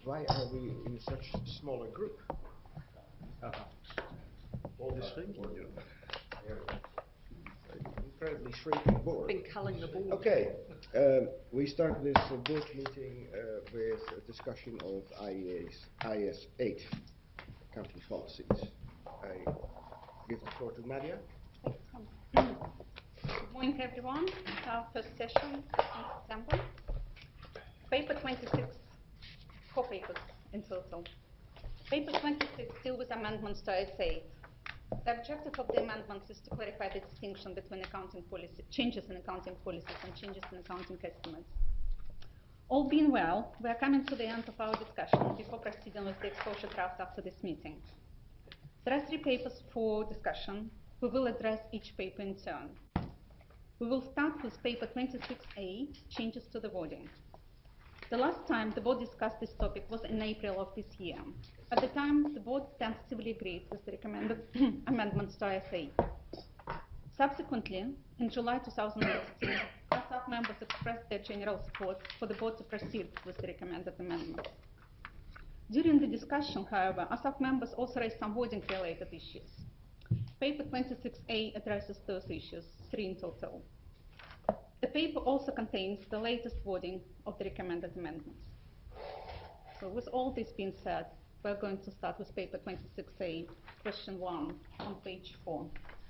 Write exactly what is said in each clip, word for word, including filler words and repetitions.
Why are we in such smaller group? All this thinking, you know. Incredibly shrinking board. Been culling the board. Okay, um, we start this uh, board meeting uh, with a discussion of I S eight, accounting policies. I give the floor to Nadia. Good morning, everyone. Our first session in September. Paper twenty-six, four papers in total. Paper twenty-six deal with amendments to I S eight. The objective of the amendments is to clarify the distinction between accounting policy, changes in accounting policies and changes in accounting estimates. All being well, we are coming to the end of our discussion before proceeding with the exposure draft after this meeting. There are three papers for discussion. We will address each paper in turn. We will start with paper twenty-six A, changes to the wording. The last time the board discussed this topic was in April of this year. At the time, the board tentatively agreed with the recommended amendments to I S eight. Subsequently, in July two thousand sixteen, A S A P members expressed their general support for the board to proceed with the recommended amendments. During the discussion, however, A S A P members also raised some wording-related issues. Paper twenty-six A addresses those issues, three in total. The paper also contains the latest wording of the recommended amendments. So with all this being said, we're going to start with paper twenty-six A, question one, on page four.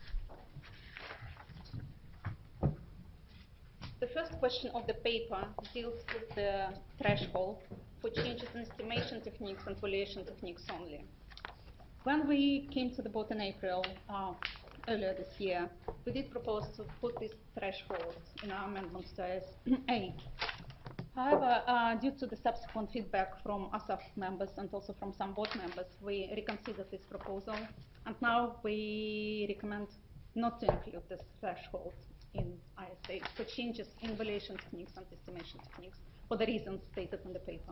The first question of the paper deals with the threshold for changes in estimation techniques and valuation techniques only. When we came to the board in April, uh, earlier this year, we did propose to put this threshold in our amendments to I S eight. However, uh, due to the subsequent feedback from A S A P members and also from some board members, we reconsidered this proposal, and now we recommend not to include this threshold in I S eight for changes in valuation techniques and estimation techniques for the reasons stated in the paper.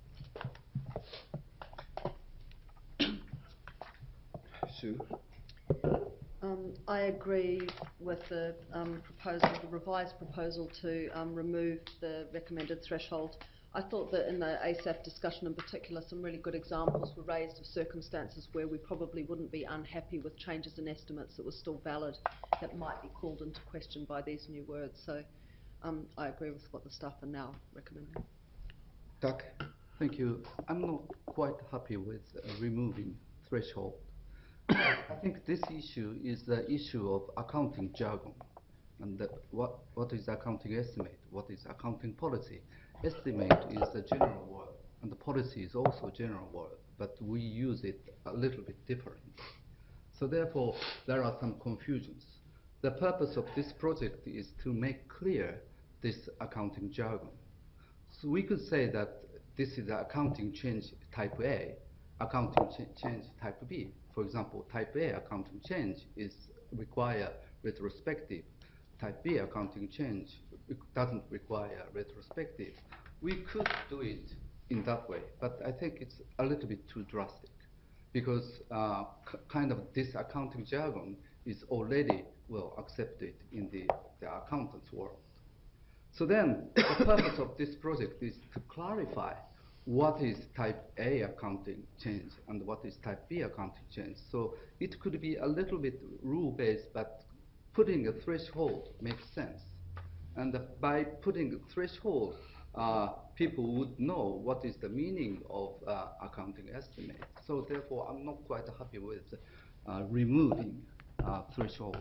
Sue? Um, I agree with the um, proposal, the revised proposal to um, remove the recommended threshold. I thought that in the A S A P discussion in particular, some really good examples were raised of circumstances where we probably wouldn't be unhappy with changes in estimates that were still valid that might be called into question by these new words. So um, I agree with what the staff are now recommending. Doug? Thank you. I'm not quite happy with uh, removing threshold. I think this issue is the issue of accounting jargon. And the, what, what is accounting estimate? What is accounting policy? Estimate is a general word, and the policy is also a general word, but we use it a little bit differently. So therefore, there are some confusions. The purpose of this project is to make clear this accounting jargon. So we could say that this is the accounting change type A, accounting ch change type B. For example, type A accounting change is require retrospective. Type B accounting change doesn't require retrospective. We could do it in that way, but I think it's a little bit too drastic because uh, kind of this accounting jargon is already well accepted in the, the accountant's world. So then the purpose of this project is to clarify what is type A accounting change and what is type B accounting change. So it could be a little bit rule-based, but putting a threshold makes sense. And by putting a threshold, uh, people would know what is the meaning of uh, accounting estimate. So therefore, I'm not quite happy with uh, removing uh, threshold.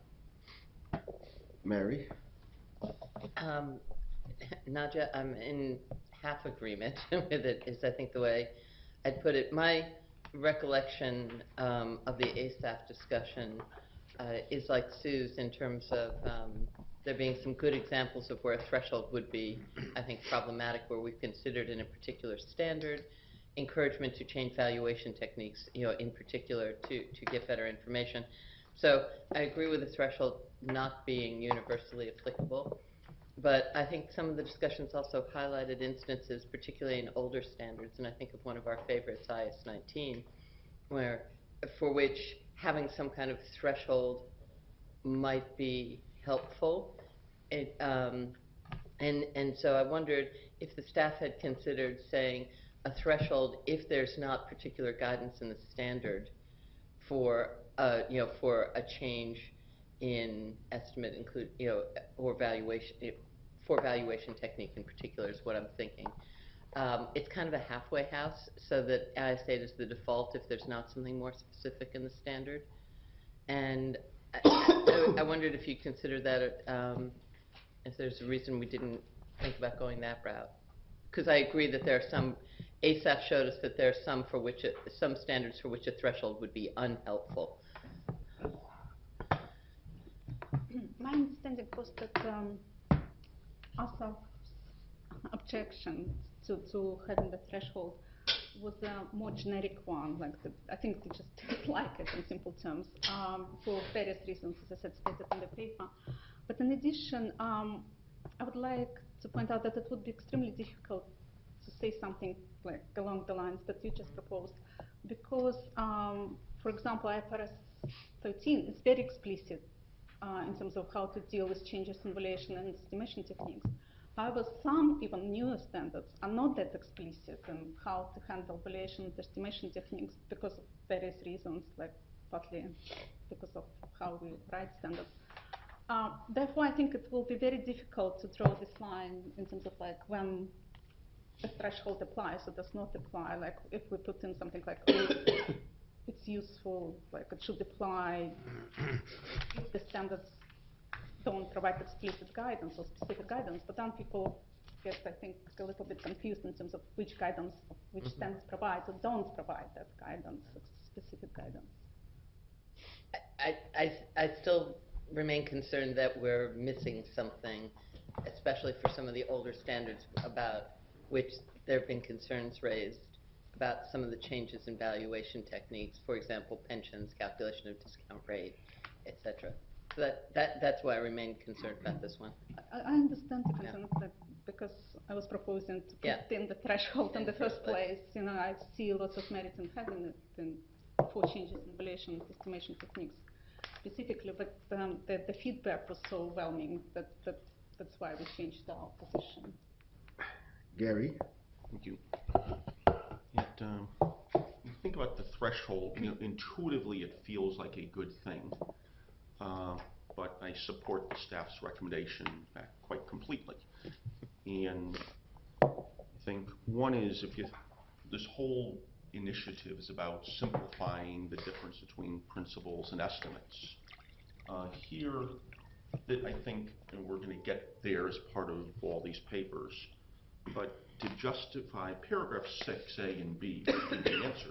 Mary? Um, Nadia, I'm in half agreement with it, is I think the way I'd put it. My recollection um, of the A S A P discussion uh, is like Sue's in terms of um, there being some good examples of where a threshold would be, I think, problematic, where we've considered in a particular standard encouragement to change valuation techniques, you know, in particular to, to get better information. So I agree with the threshold not being universally applicable. But I think some of the discussions also highlighted instances, particularly in older standards, and I think of one of our favorites, I S nineteen, where for which having some kind of threshold might be helpful. It, um, and, and so I wondered if the staff had considered saying, a threshold if there's not particular guidance in the standard for, uh, you know, for a change in estimate include, you know, or valuation, for valuation technique in particular is what I'm thinking. Um, it's kind of a halfway house, so that I S eight is the default if there's not something more specific in the standard. And I, I, I wondered if you consider that, um, if there's a reason we didn't think about going that route. Because I agree that there are some, A S A F showed us that there are some for which, it, some standards for which a threshold would be unhelpful. My understanding was that um, A S A F's objection to, to having the threshold was a more generic one. Like the, I think they just didn't like it in simple terms um, for various reasons, as I said, stated in the paper. But in addition, um, I would like to point out that it would be extremely difficult to say something like along the lines that you just proposed, because, um, for example, I F R S thirteen is very explicit uh, in terms of how to deal with changes in valuation and estimation techniques. However, some even newer standards are not that explicit in how to handle valuation and estimation techniques because of various reasons, like partly because of how we write standards. Uh, therefore, I think it will be very difficult to draw this line in terms of like when a threshold applies or does not apply. Like if we put in something like, oh, it's useful, like it should apply if the standards don't provide explicit guidance or specific guidance, but then people get, I think, a little bit confused in terms of which guidance, which Mm-hmm. standards provide or don't provide that guidance, specific guidance. I, I, I still remain concerned that we're missing something, especially for some of the older standards about which there have been concerns raised about some of the changes in valuation techniques, for example, pensions, calculation of discount rate, et cetera. So that, that, that's why I remain concerned about this one. I, I understand the Yeah. concern that because I was proposing to put Yeah. in the threshold in, In the the first first place. place. You know, I see lots of merit in having it in, for changes in valuation and estimation techniques specifically, but um, the, the feedback was so overwhelming that, that that's why we changed our position. Gary? Thank you. It, um, you think about the threshold, you know, intuitively it feels like a good thing, uh, but I support the staff's recommendation uh, quite completely. And I think one is if you, this whole initiative is about simplifying the difference between principles and estimates. Uh, here, that I think, and we're going to get there as part of all these papers, but to justify paragraph six, A and B, would be the answer,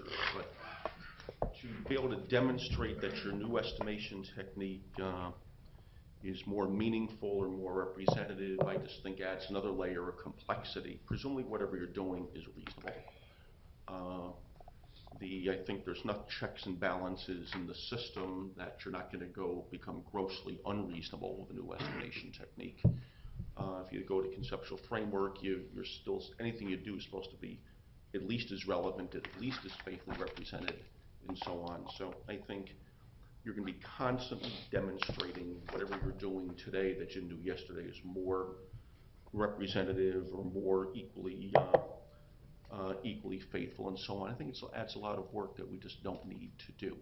but to be able to demonstrate that your new estimation technique uh, is more meaningful or more representative, I just think adds another layer of complexity. Presumably whatever you're doing is reasonable. Uh, the, I think there's enough checks and balances in the system that you're not going to go become grossly unreasonable with a new estimation technique. Uh, if you go to conceptual framework, you, you're still, anything you do is supposed to be at least as relevant, at least as faithfully represented, and so on. So I think you're going to be constantly demonstrating whatever you're doing today that you didn't do yesterday is more representative or more equally uh, uh, equally faithful, and so on. I think it adds a lot of work that we just don't need to do.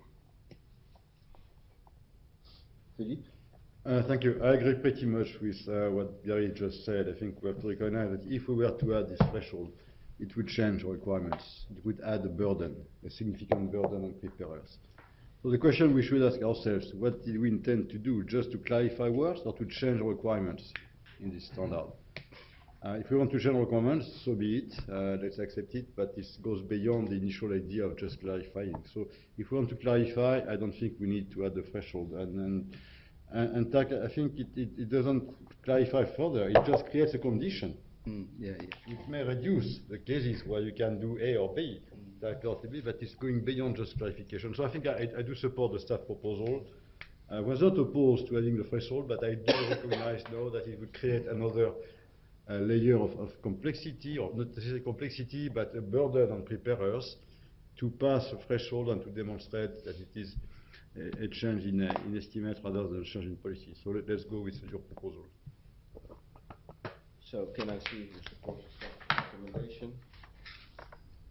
Philippe? Uh, thank you. I agree pretty much with uh, what Gary just said. I think we have to recognize that if we were to add this threshold, it would change requirements. It would add a burden, a significant burden on preparers. So the question we should ask ourselves, what did we intend to do? Just to clarify words or to change requirements in this standard? Uh, if we want to change requirements, so be it. Uh, let's accept it, but this goes beyond the initial idea of just clarifying. So if we want to clarify, I don't think we need to add the threshold. And, and And, and fact, I think it, it, it doesn't clarify further. It just creates a condition. Mm, yeah, yeah. It may reduce the cases where you can do A or B, directly, but it's going beyond just clarification. So I think I, I do support the staff proposal. I was not opposed to adding the threshold, but I do recognize now that it would create another uh, layer of, of complexity, or not necessarily complexity, but a burden on preparers to pass a threshold and to demonstrate that it is a change in, uh, in estimate rather than a change in policy. So let, let's go with your proposal. So can I see the support staff recommendation?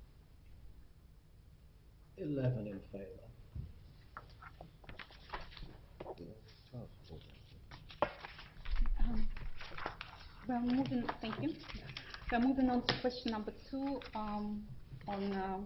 Eleven in favour. Um, We're moving, thank you. We're moving on to question number two um, on um,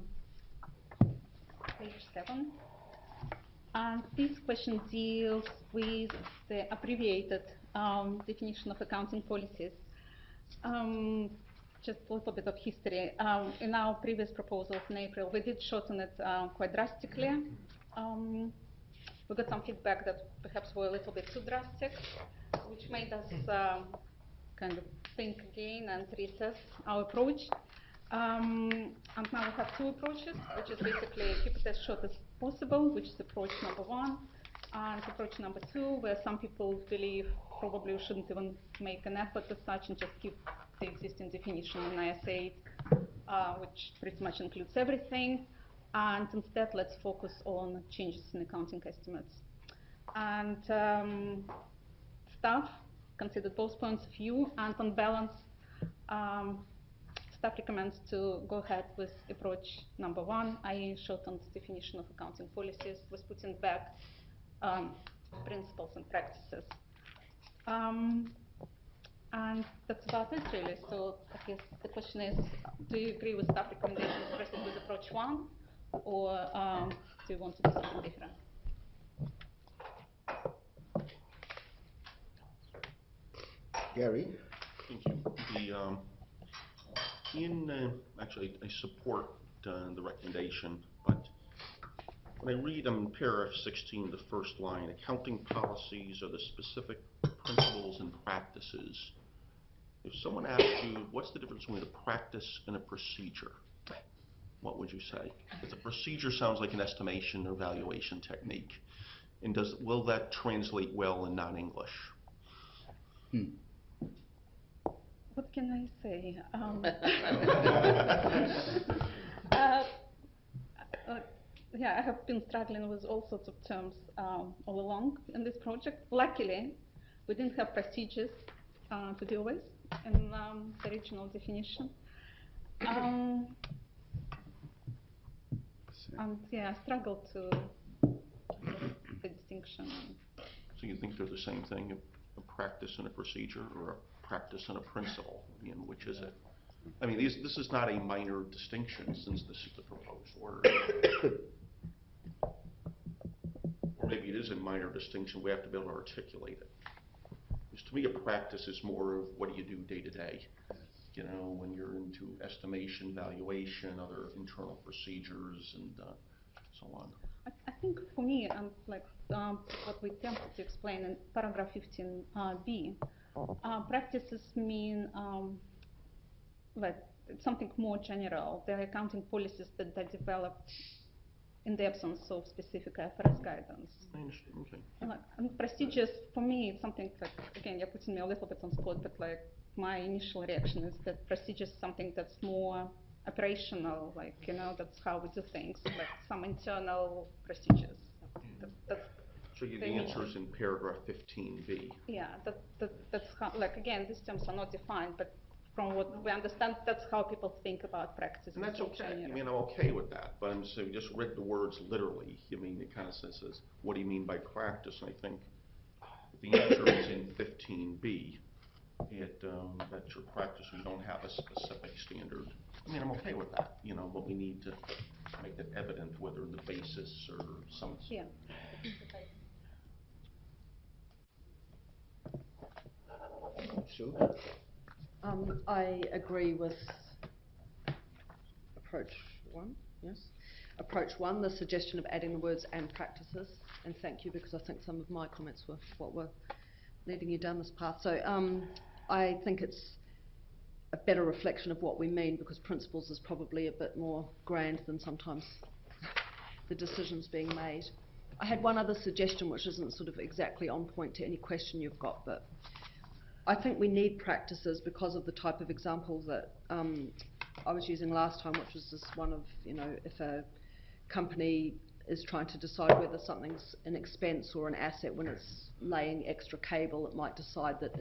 page seven. And this question deals with the abbreviated um, definition of accounting policies. Um, just a little bit of history. Um, in our previous proposals in April, we did shorten it uh, quite drastically. Um, we got some feedback that perhaps were a little bit too drastic, which made us um, kind of think again and reassess our approach. Um, and now we have two approaches, which is basically keep it as short as possible, which is approach number one, and approach number two, where some people believe probably we shouldn't even make an effort as such and just keep the existing definition in I S eight, uh, which pretty much includes everything, and instead let's focus on changes in accounting estimates. And um, staff considered both points of view, and on balance, um, staff recommends to go ahead with approach number one, that is shortened definition of accounting policies with putting back um, principles and practices. Um, and that's about it really. So I guess the question is, do you agree with staff recommendations to proceed with approach one, or um, do you want to do something different? Gary? Thank you. The, um, in, uh, actually, I support uh, the recommendation, but when I read um, paragraph sixteen, the first line, accounting policies are the specific principles and practices. If someone asked you, what's the difference between a practice and a procedure? What would you say? Because a procedure sounds like an estimation or valuation technique. And does, will that translate well in non-English? Hmm. What can I say? Um, uh, uh, yeah, I have been struggling with all sorts of terms um, all along in this project. Luckily, we didn't have procedures uh, to deal with in um, the original definition. Um, and yeah, I struggled to the distinction. So you think they're the same thing, a, a practice and a procedure, or a practice and a principle? I mean, which is it? I mean, these, this is not a minor distinction since this is the proposed order. Or maybe it is a minor distinction, we have to be able to articulate it. Because to me, a practice is more of what do you do day to day? You know, when you're into estimation, valuation, other internal procedures, and uh, so on. I, I think for me, um, like um, what we attempted to explain in paragraph fifteen B, uh, practices mean um, like something more general. They're accounting policies that are developed in the absence of specific I F R S guidance. I understand. Okay. And, like, and procedures, for me, it's something like, again, you're putting me a little bit on spot, but like my initial reaction is that procedures is something that's more operational, like, you know, that's how we do things, like some internal procedures. That, that's So you, the the answer initial- is in paragraph fifteen B. Yeah, that, that, that's how, like, again, these terms are not defined, but from what we understand, that's how people think about practices. And that's in okay. I general. mean, I'm okay with that. But I'm saying, just read the words literally. I mean, it kind of says, says, what do you mean by practice? And I think the answer is in fifteen B. It, um, that's your practice. We don't have a specific standard. I mean, I'm okay with that, you know, but we need to make it evident whether the basis or some. Yeah. Sue? Um, I agree with approach one, yes? Approach one, the suggestion of adding the words and practices, and thank you, because I think some of my comments were what were leading you down this path. So um, I think it's a better reflection of what we mean, because principles is probably a bit more grand than sometimes the decisions being made. I had one other suggestion which isn't sort of exactly on point to any question you've got, but I think we need practices because of the type of example that um, I was using last time, which was this one of, you know, if a company is trying to decide whether something's an expense or an asset when it's laying extra cable, it might decide that it,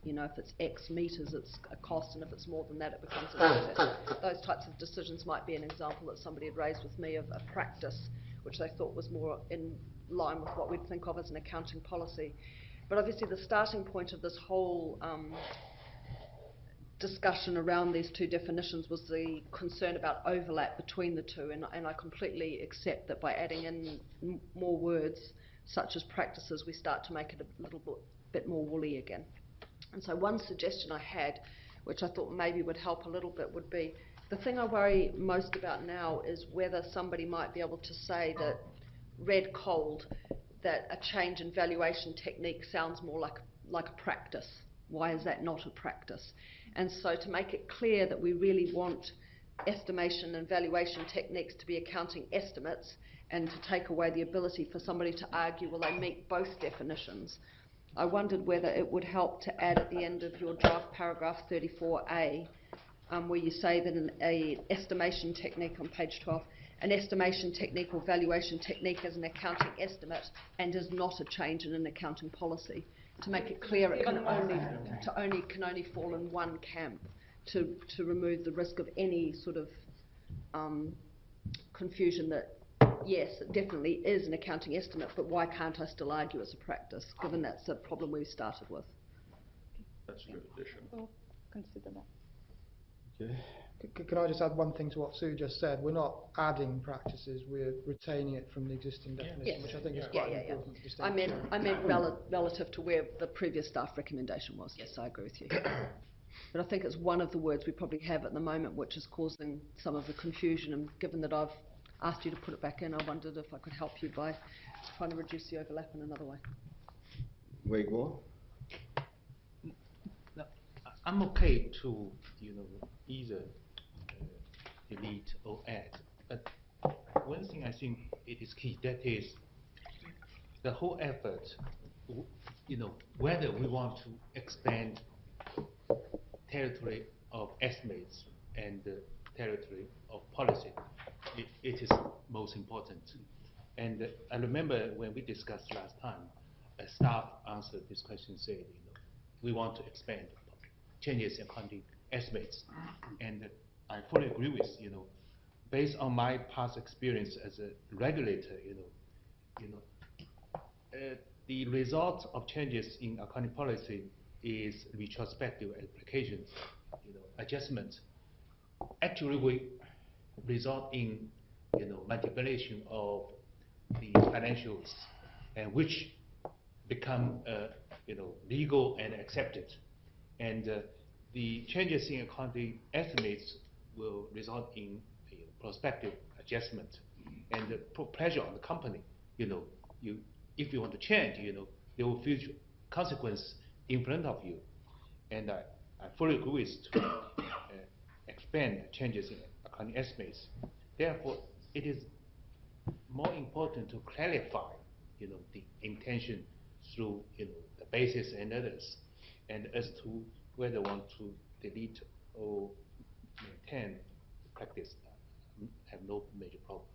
You know, if it's X meters, it's a cost, and if it's more than that, it becomes an asset. Those types of decisions might be an example that somebody had raised with me of a practice, which they thought was more in line with what we'd think of as an accounting policy. But obviously the starting point of this whole um, discussion around these two definitions was the concern about overlap between the two, and, and I completely accept that by adding in m more words, such as practices, we start to make it a little bit, bit more woolly again. And so one suggestion I had, which I thought maybe would help a little bit, would be, the thing I worry most about now is whether somebody might be able to say that read cold, that a change in valuation technique sounds more like, like a practice. Why is that not a practice? And so to make it clear that we really want estimation and valuation techniques to be accounting estimates, and to take away the ability for somebody to argue, well, they meet both definitions, I wondered whether it would help to add at the end of your draft paragraph thirty-four A, um, where you say that an a estimation technique on page twelve, an estimation technique or valuation technique is an accounting estimate and is not a change in an accounting policy. To make it clear, it can only, to only, can only fall in one camp, to, to remove the risk of any sort of um, confusion that, yes, it definitely is an accounting estimate, but why can't I still argue it's a practice, given that's a problem we started with? That's a good addition. We'll consider that. Okay. C- Can I just add one thing to what Sue just said? We're not adding practices, we're retaining it from the existing definition, Yes. which I think is Yeah, quite yeah, an yeah. important I distinction. meant, I meant rel relative to where the previous staff recommendation was. Yes, I agree with you. But I think it's one of the words we probably have at the moment which is causing some of the confusion, and given that I've asked you to put it back in, I wondered if I could help you by trying to reduce the overlap in another way. Wade Moore? No, I- I'm okay to, you know, either uh, delete or add. But one thing I think it is key, that is the whole effort, w- you know, whether we want to expand territory of estimates and the territory of policy, it, it is most important. And uh, I remember when we discussed last time, a staff answered this question, said, you know, we want to expand changes in accounting estimates. And uh, I fully agree with, you know, based on my past experience as a regulator, you know, you know, uh, the result of changes in accounting policy is retrospective application, you know, adjustment. Actually, we result in, you know, manipulation of the financials, and which become, uh, you know, legal and accepted. And uh, the changes in accounting estimates will result in a prospective adjustment, and uh, put pressure on the company. You know, you if you want to change, you know, there will future consequence in front of you. And I, I fully agree with to uh, expand changes in accounting estimates. Therefore, it is more important to clarify, you know, the intention through, you know, the basis and others, and as to whether want to delete or maintain the practice, uh, have no major problem.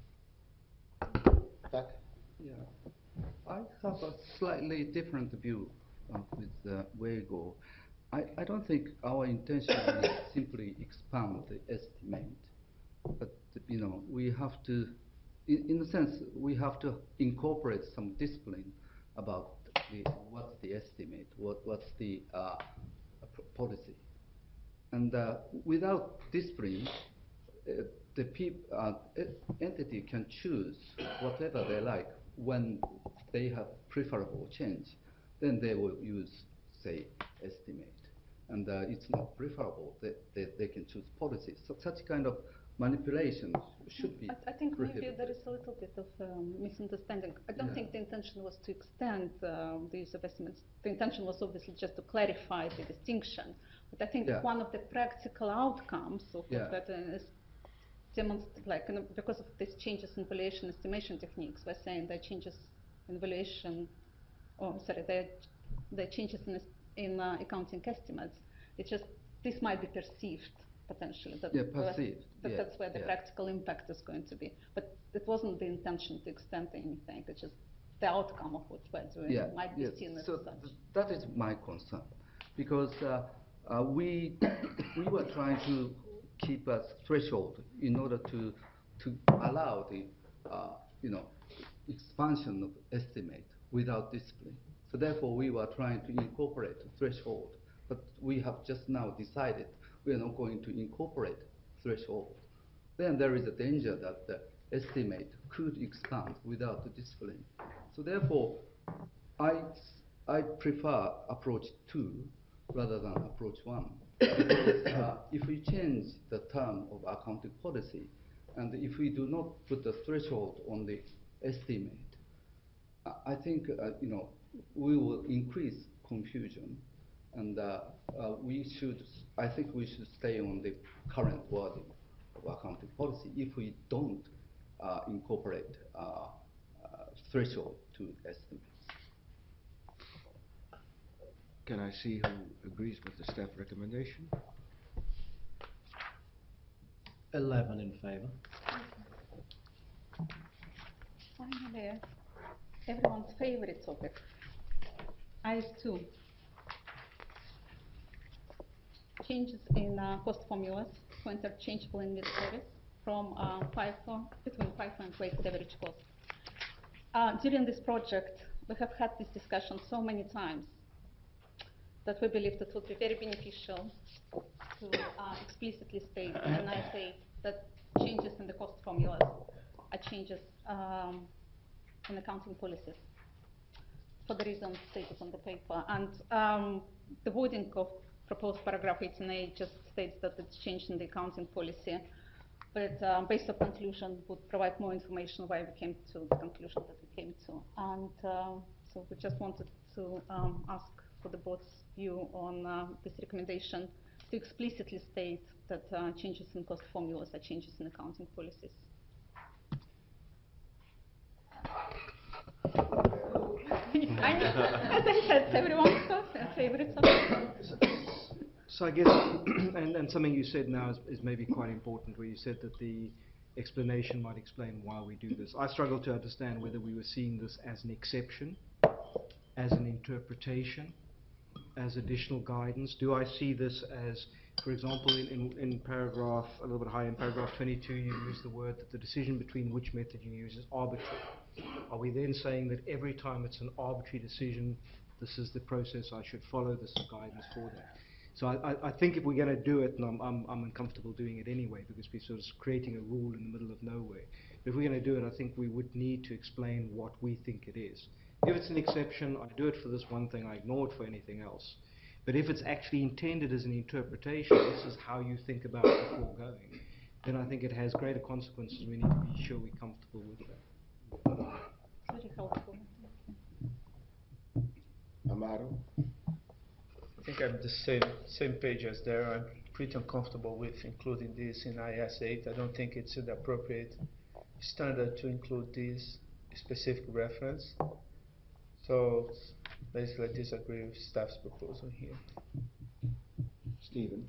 Back? Yeah, I have a slightly different view uh, with uh, Wego. I, I don't think our intention is simply expand the estimate, but you know, we have to, in, in a sense, we have to incorporate some discipline about the, what's the estimate, what, what's the uh, p- policy. And uh, without discipline, uh, the peop, uh, e- entity can choose whatever they like when they have preferable change. Then they will use, say, estimate. And uh, it's not preferable, they, they, they can choose policy. So such kind of manipulation should be I, I think maybe prohibited. there is a little bit of um, misunderstanding. I don't Yeah. think the intention was to extend um, the use of estimates. The intention was obviously just to clarify the distinction. But I think Yeah. one of the practical outcomes of Yeah. that is demonstrate, like, you know, because of these changes in valuation estimation techniques, we're saying there are changes in valuation, oh, sorry, there are, there are changes in, es- in uh, accounting estimates. It's just, this might be perceived potentially. That Yeah, was- perceived, that yeah, that's where the yeah. practical impact is going to be. But it wasn't the intention to extend anything. It's just the outcome of what we're doing Yeah, might be yeah. seen as So such. th- that is my concern. because uh, uh, we we were trying to keep a threshold in order to to allow the uh, you know expansion of estimate without discipline. So therefore, we were trying to incorporate threshold, but we have just now decided we are not going to incorporate threshold. Then there is a danger that the estimate could expand without the discipline. So therefore, I, I prefer approach two rather than approach one. Because uh, if we change the term of accounting policy, and if we do not put the threshold on the estimate, I think uh, you know we will increase confusion, and uh, uh, we should. I think we should stay on the current wording of accounting policy if we don't uh, incorporate uh, uh, threshold to estimates. Can I see who agrees with the staff recommendation? eleven in favour. Finally, everyone's favorite topic, I S two. Changes in uh, cost formulas for interchangeable and mid-service from uh, FIFO, between FIFO and weighted average cost. Uh, during this project, we have had this discussion so many times that we believe that it would be very beneficial to uh, explicitly state, and I say that changes in the cost formulas are changes um, in accounting policies for the reasons stated on the paper. And um, the wording of proposed paragraph eighteen A just states that it's changed in the accounting policy, but uh, based on conclusion would provide more information why we came to the conclusion that we came to. And uh, so we just wanted to um, ask for the board's view on uh, this recommendation to explicitly state that uh, changes in cost formulas are changes in accounting policies. I know, as I said, everyone's favorite subject. So I guess, and, and something you said now is, is maybe quite important, where you said that the explanation might explain why we do this. I struggle to understand whether we were seeing this as an exception, as an interpretation, as additional guidance. Do I see this as, for example, in, in, in paragraph, a little bit higher, in paragraph twenty-two, you use the word that the decision between which method you use is arbitrary. Are we then saying that every time it's an arbitrary decision, this is the process I should follow, this is guidance for that? So I, I, I think if we're going to do it, and I'm, I'm, I'm uncomfortable doing it anyway, because we're sort of creating a rule in the middle of nowhere. But if we're going to do it, I think we would need to explain what we think it is. If it's an exception, I do it for this one thing, I ignore it for anything else. But if it's actually intended as an interpretation, this is how you think about it before going, then I think it has greater consequences. We need to be sure we're comfortable with that. Very helpful. Amaro? I think I'm the same same page as there. I'm pretty uncomfortable with including this in I S eight. I don't think it's the appropriate standard to include this specific reference. So basically I disagree with staff's proposal here. Stephen?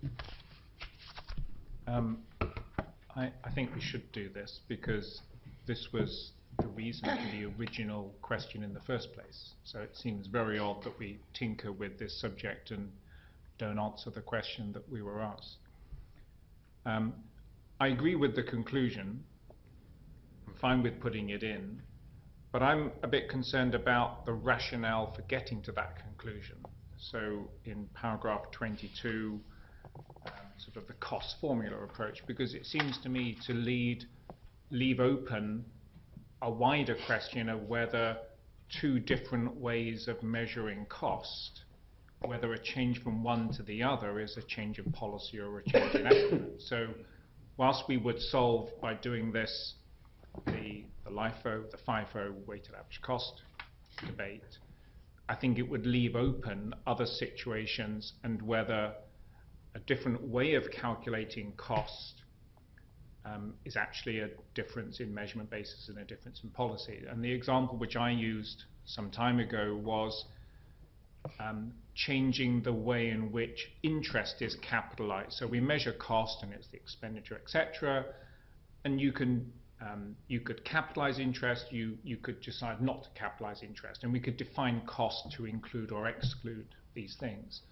Um, I, I think we should do this because this was the reason for the original question in the first place. So it seems very odd that we tinker with this subject and don't answer the question that we were asked. Um, I agree with the conclusion. I'm fine with putting it in, but I'm a bit concerned about the rationale for getting to that conclusion. So in paragraph twenty-two, um, sort of the cost formula approach, because it seems to me to lead, leave open a wider question of whether two different ways of measuring cost, whether a change from one to the other is a change in policy or a change in estimate. So whilst we would solve by doing this the, the LIFO, the FIFO weighted average cost debate, I think it would leave open other situations and whether a different way of calculating cost Um, is actually a difference in measurement basis and a difference in policy. And the example which I used some time ago was um, changing the way in which interest is capitalized. So we measure cost and it's the expenditure, et cetera. And you can um, you could capitalize interest, you, you could decide not to capitalize interest, and we could define cost to include or exclude these things.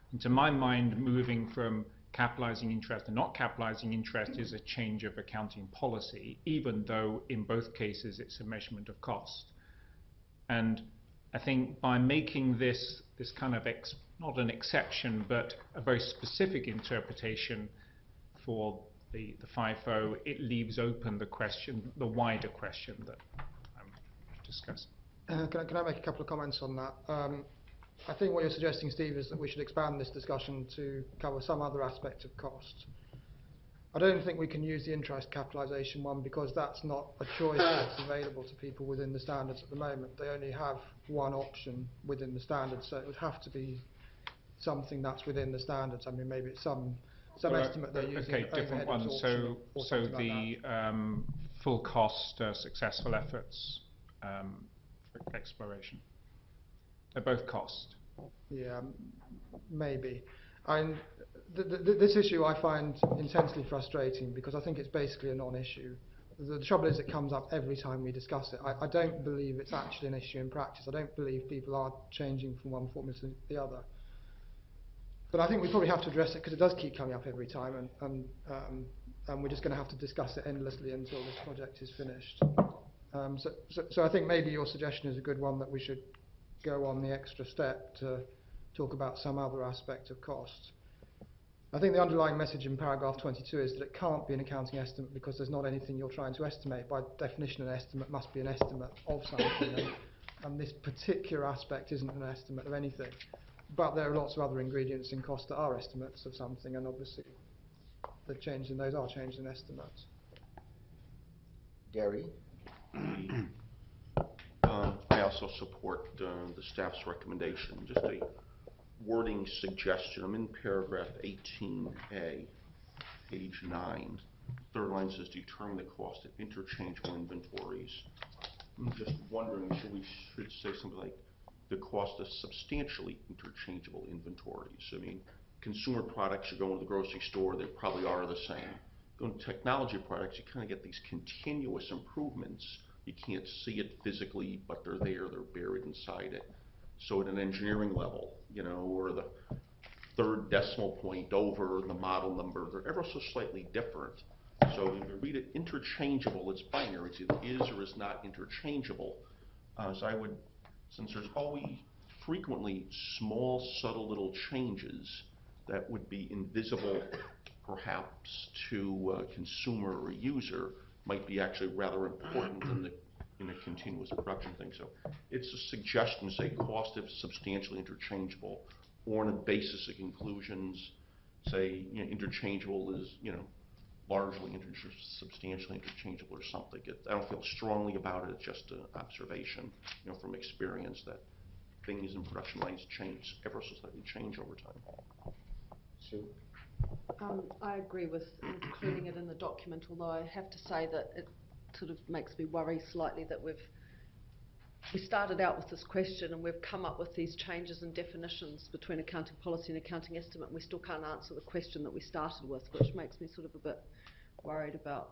And to my mind, moving from capitalizing interest and not capitalizing interest is a change of accounting policy, even though in both cases it's a measurement of cost. And I think by making this this kind of ex, not an exception, but a very specific interpretation for the, the FIFO, it leaves open the question, the wider question that I'm discussing. Uh, can, I, can I make a couple of comments on that? Um, I think what you're suggesting, Steve, is that we should expand this discussion to cover some other aspect of cost. I don't think we can use the interest capitalisation one because that's not a choice that's available to people within the standards at the moment. They only have one option within the standards, so it would have to be something that's within the standards. I mean, maybe it's some some Well, estimate they're using. Okay, different overhead one. absorption So, or so something like the um, full cost uh, successful efforts um, for exploration. They're both cost. Yeah, m- maybe. And th th this issue I find intensely frustrating because I think it's basically a non-issue. The, the trouble is it comes up every time we discuss it. I, I don't believe it's actually an issue in practice. I don't believe people are changing from one formula to the other. But I think we probably have to address it because it does keep coming up every time, and, and, um, and we're just going to have to discuss it endlessly until this project is finished. Um, so, so, so I think maybe your suggestion is a good one, that we should go on the extra step to talk about some other aspect of cost. I think the underlying message in paragraph twenty-two is that it can't be an accounting estimate because there's not anything you're trying to estimate. By definition, an estimate must be an estimate of something, and, and this particular aspect isn't an estimate of anything. But there are lots of other ingredients in cost that are estimates of something, and obviously the change in those are changed in estimates. Gary? Um, I also support uh, the staff's recommendation. Just a wording suggestion. I'm in paragraph eighteen A, page nine. Third line says determine the cost of interchangeable inventories. I'm just wondering, should we should say something like the cost of substantially interchangeable inventories? I mean, consumer products, you go into the grocery store, they probably are the same. Going to technology products, you kind of get these continuous improvements. You can't see it physically, but they're there, they're buried inside it. So at an engineering level, you know, or the third decimal point over the model number, they're ever so slightly different. So if you read it interchangeable, it's binary. It's either is or is not interchangeable. Uh, so I would, since there's always frequently small, subtle little changes that would be invisible perhaps to a consumer or a user, might be actually rather important in the in a continuous production thing. So it's a suggestion to say cost if substantially interchangeable, or on a basis of conclusions, say, you know, interchangeable is, you know, largely inter substantially interchangeable or something. It, I don't feel strongly about it. It's just an observation, you know, from experience that things in production lines change, ever so slightly change over time. Sue? Um, I agree with including it in the document, although I have to say that it sort of makes me worry slightly that we've we started out with this question and we've come up with these changes in definitions between accounting policy and accounting estimate, and we still can't answer the question that we started with, which makes me sort of a bit worried about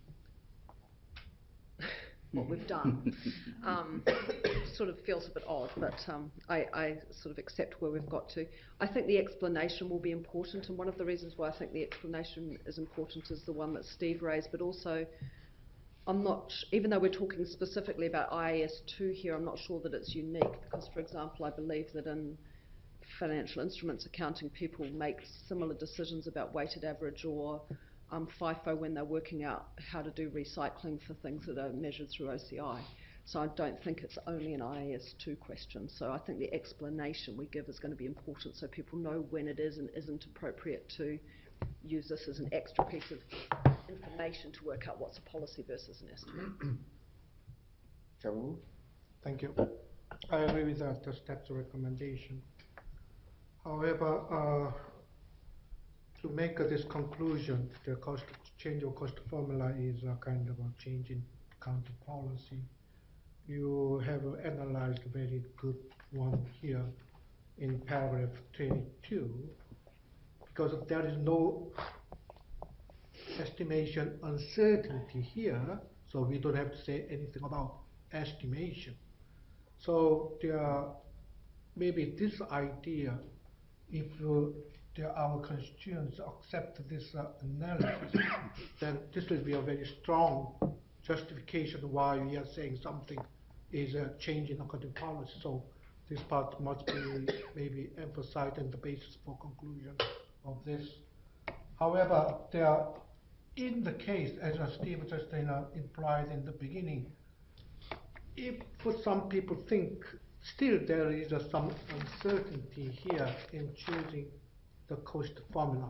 what we've done. Um, sort of feels a bit odd, but um, I, I sort of accept where we've got to. I think the explanation will be important, and one of the reasons why I think the explanation is important is the one that Steve raised, but also I'm not, even though we're talking specifically about I A S two here, I'm not sure that it's unique, because, for example, I believe that in financial instruments accounting, people make similar decisions about weighted average or um, FIFO when they're working out how to do recycling for things that are measured through O C I. So I don't think it's only an I A S two question. So I think the explanation we give is going to be important so people know when it is and isn't appropriate to use this as an extra piece of information to work out what's a policy versus an estimate. Chairman? Thank you. I agree with that, the staff's recommendation. However, uh, to make uh, this conclusion, the cost change of cost formula is a kind of a change in accounting policy. You have uh, analyzed a very good one here in paragraph twenty-two, because there is no estimation uncertainty here, so we don't have to say anything about estimation. So there are, maybe this idea if uh, the, our constituents accept this uh, analysis, then this will be a very strong justification why we are saying something is a change in accounting policy. So this part must be maybe emphasized as the basis for conclusion of this. However, there are, in the case, as uh, Steve just you know, implied in the beginning, if some people think still there is uh, some uncertainty here in choosing the cost formula,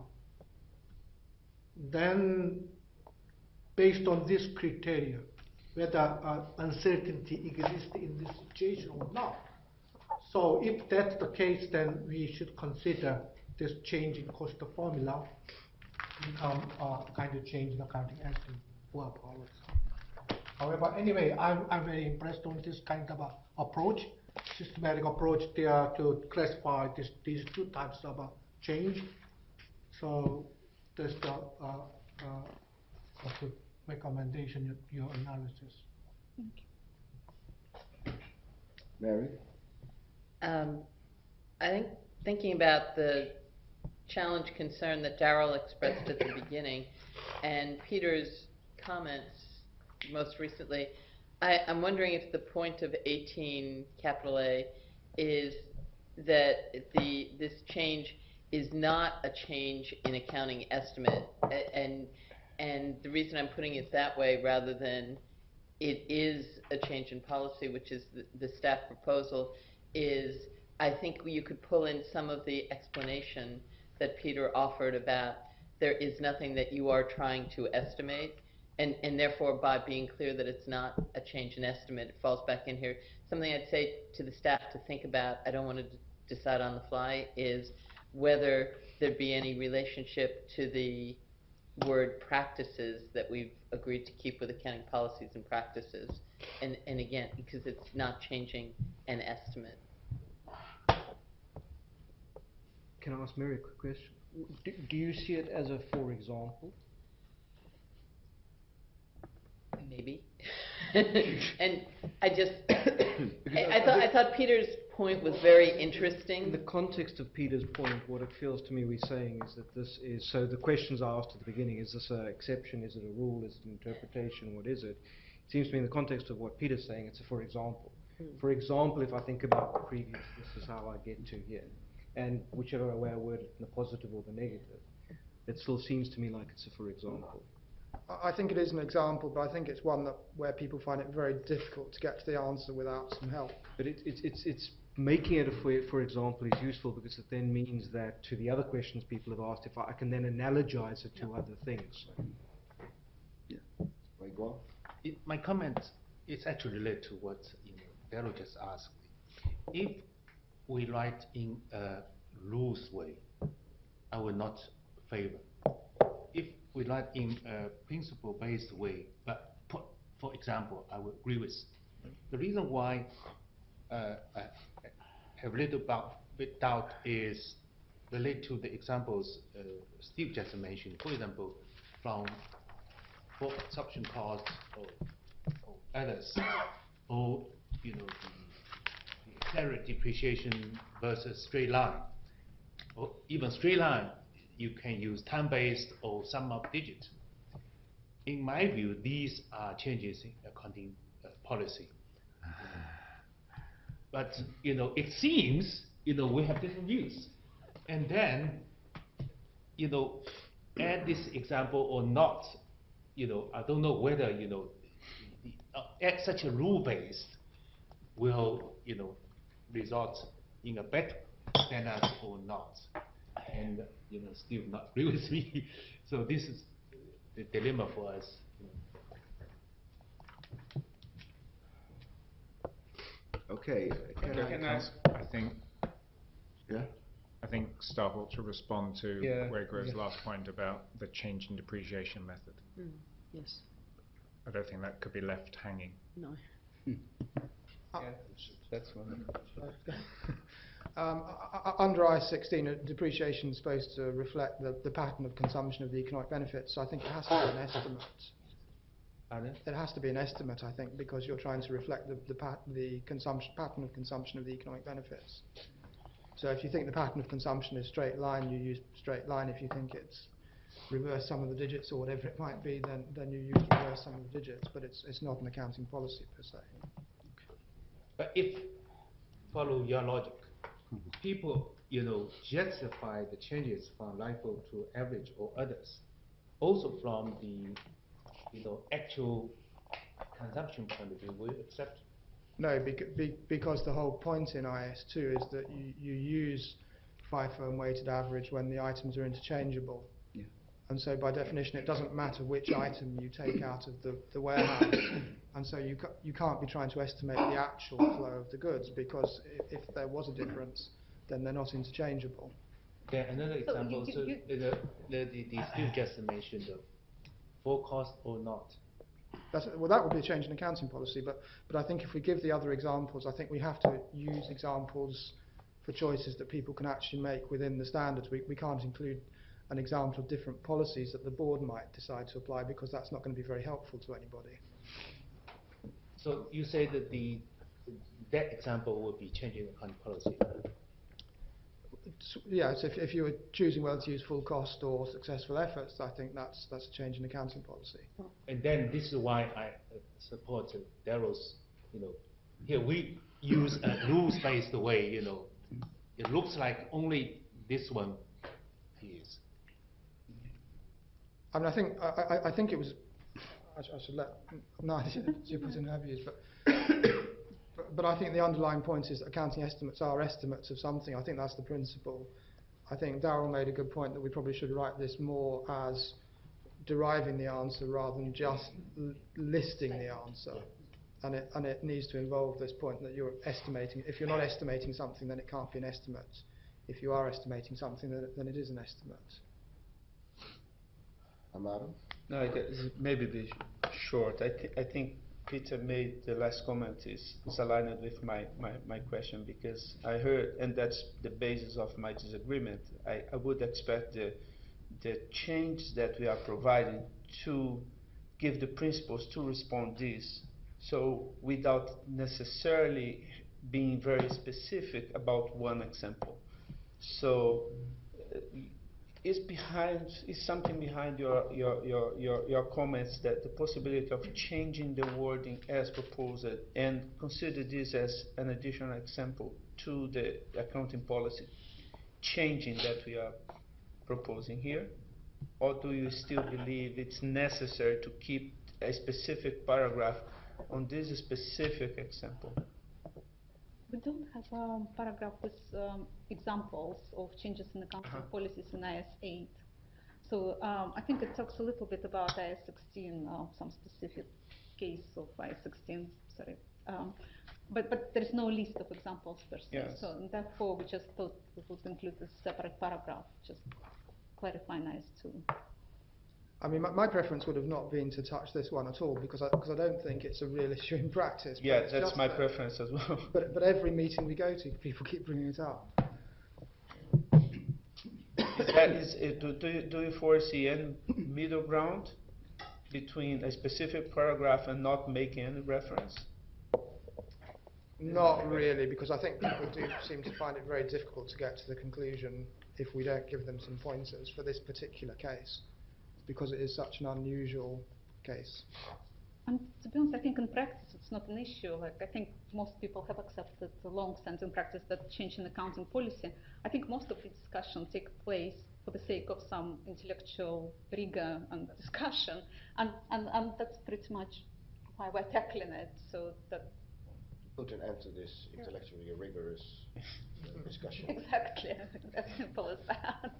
then based on this criteria, whether uh, uncertainty exists in this situation or not. So if that's the case, then we should consider this change in cost formula become a kind of change in accounting estimate for our policy. However, anyway, I'm, I'm very impressed on this kind of a approach, systematic approach there to classify this, these two types of uh, change. So that's the uh, uh, a good recommendation, your, your analysis. Mary? Um, I think thinking about the challenge concern that Darrell expressed at the beginning and Peter's comments most recently, I, I'm wondering if the point of eighteen capital A is that the this change is not a change in accounting estimate, and and the reason I'm putting it that way rather than it is a change in policy, which is the, the staff proposal, is I think you could pull in some of the explanation that Peter offered about there is nothing that you are trying to estimate, and, and therefore by being clear that it's not a change in estimate, it falls back in here. Something I'd say to the staff to think about, I don't want to d decide on the fly, is whether there'd be any relationship to the word practices that we've agreed to keep with accounting policies and practices. And, and again, because it's not changing an estimate. Can I ask Mary a quick question? Do, do you see it as a for example? Maybe. And I just, I, I thought, I thought Peter's point was very interesting. In the context of Peter's point, what it feels to me we're saying is that this is, so the questions I asked at the beginning, is this an exception, is it a rule, is it an interpretation, what is it? It seems to me in the context of what Peter's saying, it's a for example. Hmm. For example, if I think about the previous, this is how I get to here. And whichever way I word it, the positive or the negative, it still seems to me like it's a for example. I think it is an example, but I think it's one that where people find it very difficult to get to the answer without some help. But it, it, it's, it's making it a for, for example is useful because it then means that to the other questions people have asked, if I, I can then analogize it to yeah. other things. Yeah. Grégoire? It, my comment is actually related to what you know, Darrell just asked. If we write in a rules way, I will not favor. If we write in a principle-based way, but for, for example, I will agree with. The reason why uh, I have little bit doubt is related to the examples uh, Steve just mentioned. For example, from for absorption costs or, or others, or you know the, the accelerated depreciation versus straight line, or even straight line. You can use time-based or sum of digits. In my view, these are changes in accounting uh, policy. But you know, it seems you know we have different views. And then, you know, add this example or not, you know, I don't know whether you know, the, uh, add such a rule-based will you know result in a better standard or not. And you know, Steve not agree with me. So this is the dilemma for us. You know. Okay. Can, can, I, can I, I think. Yeah. I think staff ought to respond to yeah, Grégoire's yes. last point about the change in depreciation method. Mm, yes. I don't think that could be left hanging. No. Yeah, that's one. Um, under I sixteen, uh, depreciation is supposed to reflect the, the pattern of consumption of the economic benefits, so I think it has to be an estimate. Pardon? It has to be an estimate, I think, because you're trying to reflect the, the, pat the consumption, pattern of consumption of the economic benefits. So if you think the pattern of consumption is straight line, you use straight line. If you think it's reverse sum of the digits or whatever it might be, then, then you use reverse sum of the digits, but it's, it's not an accounting policy per se. But if, follow your logic, people, you know, justify the changes from LIFO to average or others, also from the, you know, actual consumption point of view, will you accept? No, bec be because the whole point in I S two is that you, you use FIFO and weighted average when the items are interchangeable. Yeah. And so by definition it doesn't matter which item you take out of the, the warehouse, and so you, ca you can't be trying to estimate the actual flow of the goods, because if, if there was a difference, then they're not interchangeable. Yeah, another So example, you- so you- the, the, the, the Steve just mentioned the full cost or not. That's, well, that would be a change in accounting policy, but, but I think if we give the other examples, I think we have to use examples for choices that people can actually make within the standards. We, we can't include an example of different policies that the board might decide to apply, because that's not going to be very helpful to anybody. So you say that the, that example would be changing the accounting policy. S- Yeah, so if, if you were choosing whether to use full cost or successful efforts, I think that's, that's a change in accounting policy. And then this is why I uh, support uh, Darrell's, you know, here we use a rules-based way, you know. It looks like only this one is. I mean, I think, I, I, I think it was, I, sh I should let Nadia you put in her views, but, but, but I think the underlying point is that accounting estimates are estimates of something. I think that's the principle. I think Darrell made a good point that we probably should write this more as deriving the answer rather than just l listing the answer. And it, and it needs to involve this point that you're estimating. If you're not estimating something, then it can't be an estimate. If you are estimating something, then it, then it is an estimate. Amaro? No, I guess maybe be short. I, th I think Peter made the last comment is, is aligned with my, my, my question, because I heard, and that's the basis of my disagreement, I, I would expect the, the change that we are providing to give the principles to respond this, so without necessarily being very specific about one example. So uh, is behind is something behind your, your your your your comments that the possibility of changing the wording as proposed and consider this as an additional example to the accounting policy changing that we are proposing here, or do you still believe it's necessary to keep a specific paragraph on this specific example? We don't have a paragraph with um, examples of changes in accounting Uh-huh. policies in I S eight. So um, I think it talks a little bit about I S sixteen, uh, some specific case of I S sixteen, sorry. Um, but, but there is no list of examples per se. Yes. So and therefore we just thought we would include a separate paragraph, just clarifying I S two. I mean, my, my preference would have not been to touch this one at all, because I, because I don't think it's a real issue in practice. but Yeah, it's that's just my that- preference as well. But, but every meeting we go to, people keep bringing it up. Is that is it, do, do you do you foresee any middle ground between a specific paragraph and not making any reference? Not really, because I think people do seem to find it very difficult to get to the conclusion if we don't give them some pointers for this particular case, because it is such an unusual case. And to be honest, I think in practice it's not an issue. Like I think most people have accepted the long-standing practice that change in accounting policy. I think most of the discussion take place for the sake of some intellectual rigor and discussion, and, and, and that's pretty much why we're tackling it. So that Put an end to this intellectually rigorous uh, discussion. exactly as simple as that.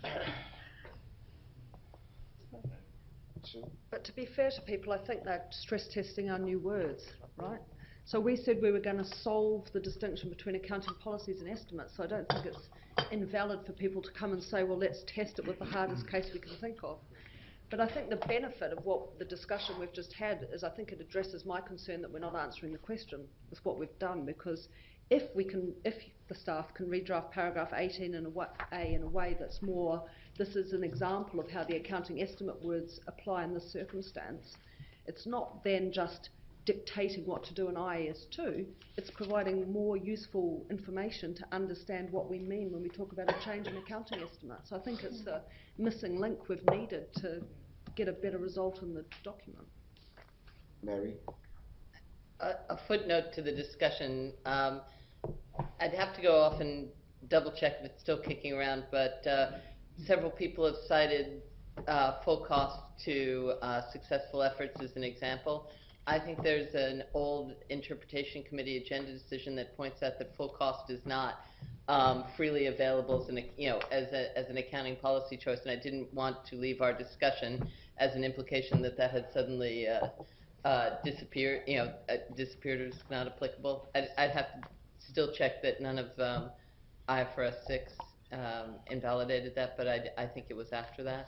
So, But to be fair to people, I think they're stress testing our new words, right? So we said we were going to solve the distinction between accounting policies and estimates, so I don't think it's invalid for people to come and say, well, let's test it with the hardest case we can think of. But I think the benefit of what the discussion we've just had is I think it addresses my concern that we're not answering the question with what we've done, because if we can, if the staff can redraft paragraph eighteen in a, wa a in a way that's more, this is an example of how the accounting estimate words apply in this circumstance, it's not then just dictating what to do in I A S two, it's providing more useful information to understand what we mean when we talk about a change in accounting estimate. So I think it's the missing link we've needed to get a better result in the document. Mary? A, a footnote to the discussion. Um, I'd have to go off and double check if it's still kicking around, but uh, several people have cited uh, full cost to uh, successful efforts as an example. I think there's an old interpretation committee agenda decision that points out that full cost is not um, freely available as an, you know, as, a, as an accounting policy choice, and I didn't want to leave our discussion as an implication that that had suddenly uh, uh, disappeared, you know, uh, disappeared or is not applicable. I'd, I'd have to still check that none of um, I F R S six um, invalidated that, but I, I think it was after that.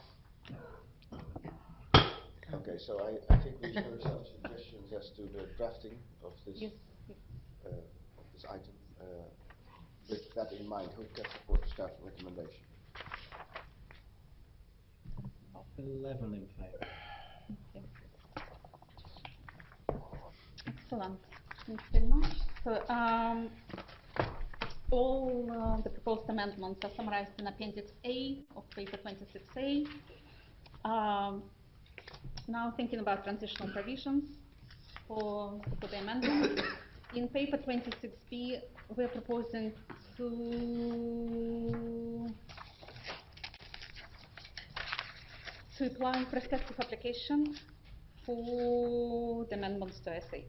Okay, so I, I think we should have some suggestions as to the drafting of this, Yes, yes. uh, this item. Uh, with that in mind, who can support the staff recommendation? Eleven in favour. Excellent. Thank you very much. So, um, all uh, the proposed amendments are summarized in Appendix A of paper twenty-six A. Um, now thinking about transitional provisions for, for the amendment. In paper twenty-six B, we're proposing to to apply prospective application for the amendments to S eight.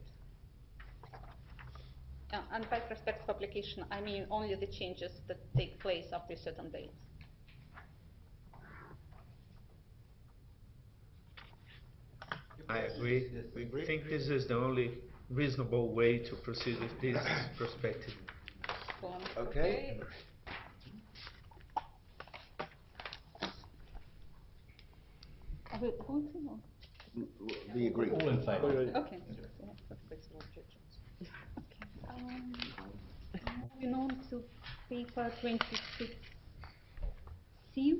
Uh, and by prospective application, I mean only the changes that take place after a certain date. I agree. We think this is the only reasonable way to proceed with this perspective. Okay. Are we voting or? We agree. All in favour. Okay. Okay. Um, moving on to paper twenty-six C.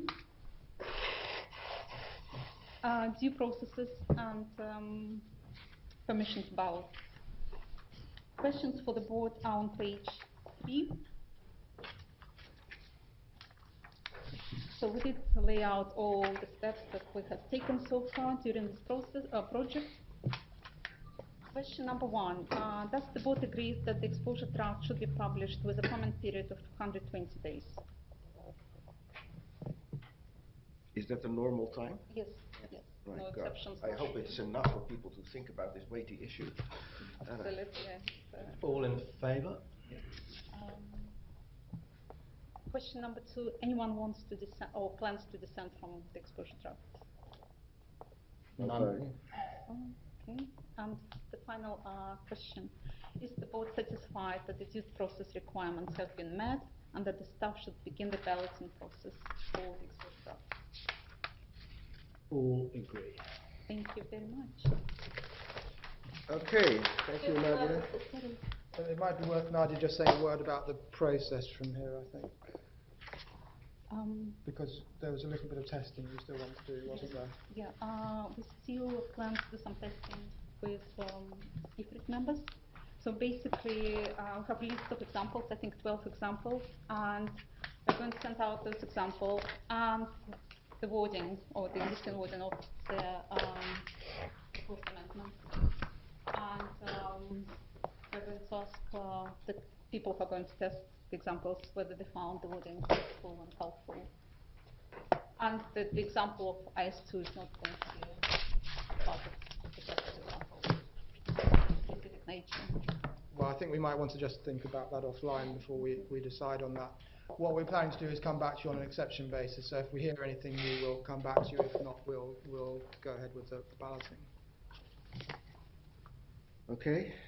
Uh, due processes and um, permission to ballots. Questions for the board are on page three. So we did lay out all the steps that we have taken so far during this process uh, project. Question number one, uh, does the board agree that the exposure draft should be published with a comment period of two hundred twenty days? Is that the normal time? Yes, yes, Right, no God. exceptions. I no hope changes. it's enough for people to think about this weighty issue. Absolutely, yes. Uh, All in favour. Um, question number two, anyone wants to dissent or plans to dissent from the exposure draft? None. Okay, and the final uh, question, is the board satisfied that the due process requirements have been met and that the staff should begin the balloting process for the exposure draft? All agree. Thank you very much. Okay, thank you, Nadia. Uh, It might be worth Nadia just saying a word about the process from here, I think, Um, because there was a little bit of testing you still want to do, wasn't there? Yeah, uh, we still plan to do some testing with um, I F R I C members. So basically, uh, we have a list of examples, I think twelve examples, and we're going to send out those examples and the wording, or the existing wording of the um, proposed amendment. And um, we're going to ask uh, the people who are going to test the examples whether they found the wording useful and helpful. And the, the example of I S two is not going to be part of the test example. Specific nature. Well, I think we might want to just think about that offline before we, we decide on that. What we're planning to do is come back to you on an exception basis, so if we hear anything new, we'll come back to you. If not, we'll, we'll go ahead with the, the balloting. Okay.